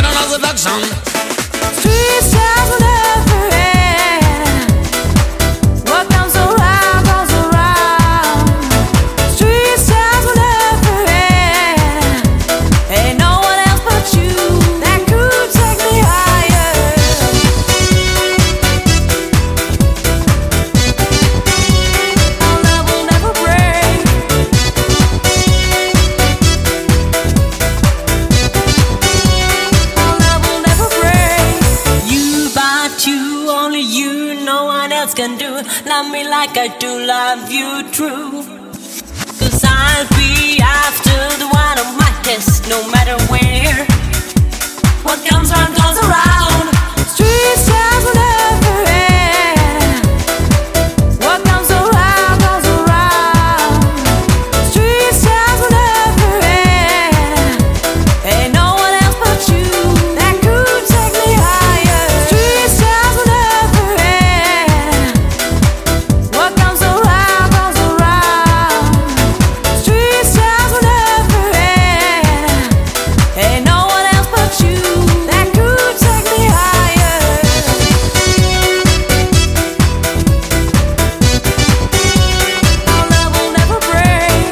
another seduction. Street stars will never end. What comes around goes around. Street stars will never end. Ain't no one else but you that could take me higher. Our love will never break. Our love will never break. You but you, only you, no one else can do. Love me like I do, love you true. 'Cause I'll be after the one of my taste, no matter where. What comes around goes around. Street stars will never end. What comes around goes around. Street stars will never end. Ain't no one else but you that could take me higher. Street stars will never end. What comes around goes around. Street stars will never end. Ain't no one else but you that could take me higher. Our love will never break.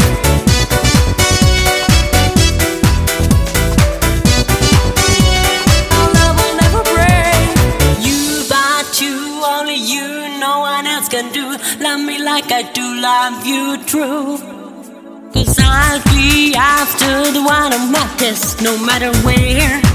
Our love will never break. You but you, only you, no one else can do. Love me like I do, love you true. 'Cause I'll be after the one of my taste, no matter where.